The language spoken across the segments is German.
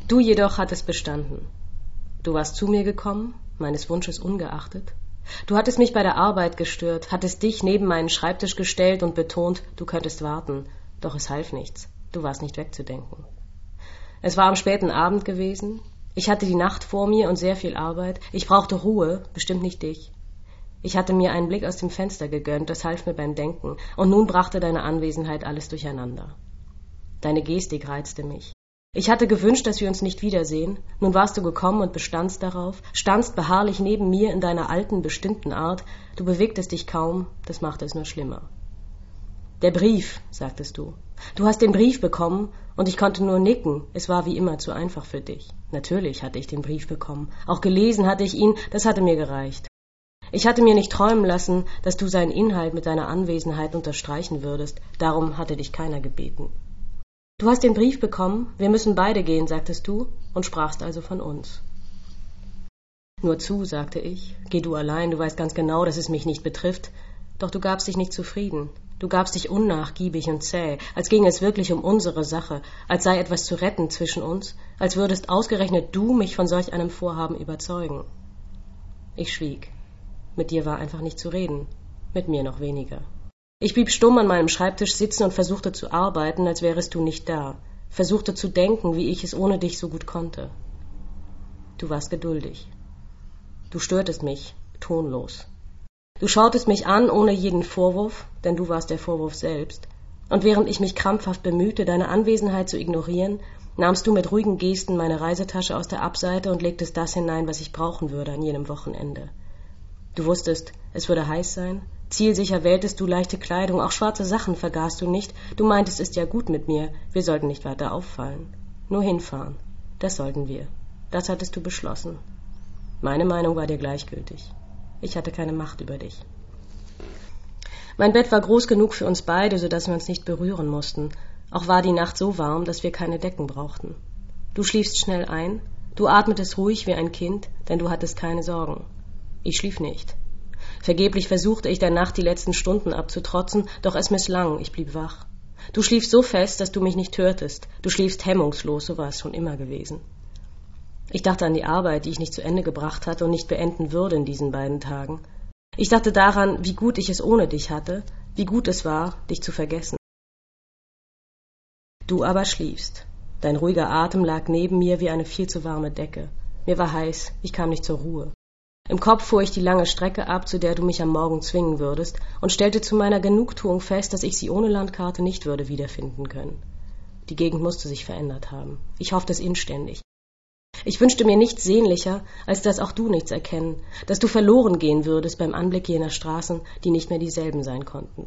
Du jedoch hattest bestanden. Du warst zu mir gekommen, meines Wunsches ungeachtet. Du hattest mich bei der Arbeit gestört, hattest dich neben meinen Schreibtisch gestellt und betont, du könntest warten, doch es half nichts, du warst nicht wegzudenken. Es war am späten Abend gewesen, ich hatte die Nacht vor mir und sehr viel Arbeit, ich brauchte Ruhe, bestimmt nicht dich. Ich hatte mir einen Blick aus dem Fenster gegönnt, das half mir beim Denken, und nun brachte deine Anwesenheit alles durcheinander. Deine Gestik reizte mich. Ich hatte gewünscht, dass wir uns nicht wiedersehen, nun warst du gekommen und bestandst darauf, standst beharrlich neben mir in deiner alten, bestimmten Art, du bewegtest dich kaum, das machte es nur schlimmer. Der Brief, sagtest du. Du hast den Brief bekommen, und ich konnte nur nicken, es war wie immer zu einfach für dich. Natürlich hatte ich den Brief bekommen, auch gelesen hatte ich ihn, das hatte mir gereicht. Ich hatte mir nicht träumen lassen, dass du seinen Inhalt mit deiner Anwesenheit unterstreichen würdest, darum hatte dich keiner gebeten. Du hast den Brief bekommen, wir müssen beide gehen, sagtest du, und sprachst also von uns. Nur zu, sagte ich, geh du allein, du weißt ganz genau, dass es mich nicht betrifft, doch du gabst dich nicht zufrieden. Du gabst dich unnachgiebig und zäh, als ginge es wirklich um unsere Sache, als sei etwas zu retten zwischen uns, als würdest ausgerechnet du mich von solch einem Vorhaben überzeugen. Ich schwieg. Mit dir war einfach nicht zu reden, mit mir noch weniger. Ich blieb stumm an meinem Schreibtisch sitzen und versuchte zu arbeiten, als wärest du nicht da, versuchte zu denken, wie ich es ohne dich so gut konnte. Du warst geduldig. Du störtest mich, tonlos. Du schautest mich an, ohne jeden Vorwurf, denn du warst der Vorwurf selbst, und während ich mich krampfhaft bemühte, deine Anwesenheit zu ignorieren, nahmst du mit ruhigen Gesten meine Reisetasche aus der Abseite und legtest das hinein, was ich brauchen würde an jenem Wochenende. Du wusstest, es würde heiß sein, zielsicher wähltest du leichte Kleidung, auch schwarze Sachen vergaßt du nicht, du meintest, es ist ja gut mit mir, wir sollten nicht weiter auffallen. Nur hinfahren, das sollten wir, das hattest du beschlossen. Meine Meinung war dir gleichgültig. Ich hatte keine Macht über dich. Mein Bett war groß genug für uns beide, sodass wir uns nicht berühren mussten. Auch war die Nacht so warm, dass wir keine Decken brauchten. Du schliefst schnell ein, du atmetest ruhig wie ein Kind, denn du hattest keine Sorgen. Ich schlief nicht. Vergeblich versuchte ich der Nacht die letzten Stunden abzutrotzen, doch es misslang, ich blieb wach. Du schliefst so fest, dass du mich nicht hörtest. Du schliefst hemmungslos, so war es schon immer gewesen. Ich dachte an die Arbeit, die ich nicht zu Ende gebracht hatte und nicht beenden würde in diesen beiden Tagen. Ich dachte daran, wie gut ich es ohne dich hatte, wie gut es war, dich zu vergessen. Du aber schliefst. Dein ruhiger Atem lag neben mir wie eine viel zu warme Decke. Mir war heiß, ich kam nicht zur Ruhe. Im Kopf fuhr ich die lange Strecke ab, zu der du mich am Morgen zwingen würdest, und stellte zu meiner Genugtuung fest, dass ich sie ohne Landkarte nicht würde wiederfinden können. Die Gegend musste sich verändert haben. Ich hoffte es inständig. Ich wünschte mir nichts sehnlicher, als dass auch du nichts erkennen, dass du verloren gehen würdest beim Anblick jener Straßen, die nicht mehr dieselben sein konnten.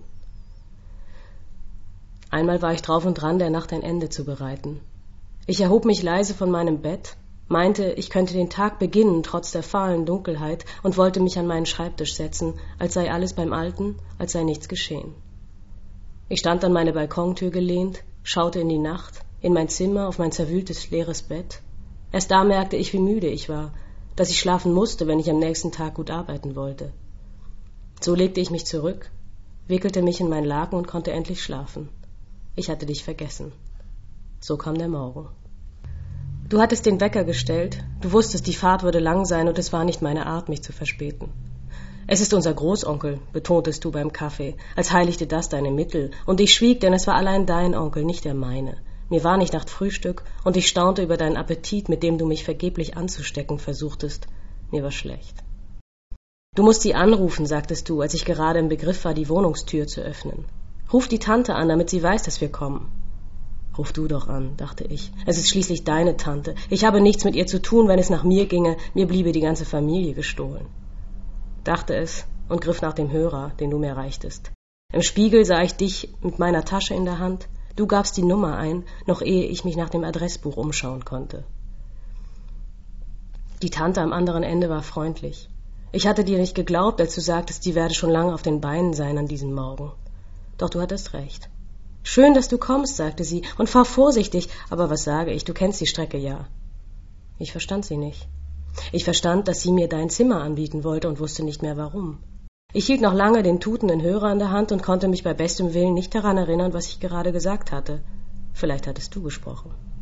Einmal war ich drauf und dran, der Nacht ein Ende zu bereiten. Ich erhob mich leise von meinem Bett, meinte, ich könnte den Tag beginnen, trotz der fahlen Dunkelheit, und wollte mich an meinen Schreibtisch setzen, als sei alles beim Alten, als sei nichts geschehen. Ich stand an meine Balkontür gelehnt, schaute in die Nacht, in mein Zimmer, auf mein zerwühltes, leeres Bett. Erst da merkte ich, wie müde ich war, dass ich schlafen musste, wenn ich am nächsten Tag gut arbeiten wollte. So legte ich mich zurück, wickelte mich in mein Laken und konnte endlich schlafen. Ich hatte dich vergessen. So kam der Morgen. Du hattest den Wecker gestellt, du wusstest, die Fahrt würde lang sein und es war nicht meine Art, mich zu verspäten. Es ist unser Großonkel, betontest du beim Kaffee, als heiligte das deine Mittel, und ich schwieg, denn es war allein dein Onkel, nicht der meine. Mir war nicht nach Frühstück, und ich staunte über deinen Appetit, mit dem du mich vergeblich anzustecken versuchtest. Mir war schlecht. Du musst sie anrufen, sagtest du, als ich gerade im Begriff war, die Wohnungstür zu öffnen. Ruf die Tante an, damit sie weiß, dass wir kommen. Ruf du doch an, dachte ich. Es ist schließlich deine Tante. Ich habe nichts mit ihr zu tun, wenn es nach mir ginge, mir bliebe die ganze Familie gestohlen. Dachte es und griff nach dem Hörer, den du mir reichtest. Im Spiegel sah ich dich mit meiner Tasche in der Hand. Du gabst die Nummer ein, noch ehe ich mich nach dem Adressbuch umschauen konnte. Die Tante am anderen Ende war freundlich. Ich hatte dir nicht geglaubt, als du sagtest, sie werde schon lange auf den Beinen sein an diesem Morgen. Doch du hattest recht. Schön, dass du kommst, sagte sie, und fahr vorsichtig, aber was sage ich, du kennst die Strecke ja. Ich verstand sie nicht. Ich verstand, dass sie mir dein Zimmer anbieten wollte und wusste nicht mehr warum. Ich hielt noch lange den tutenden Hörer in der Hand und konnte mich bei bestem Willen nicht daran erinnern, was ich gerade gesagt hatte. Vielleicht hattest du gesprochen.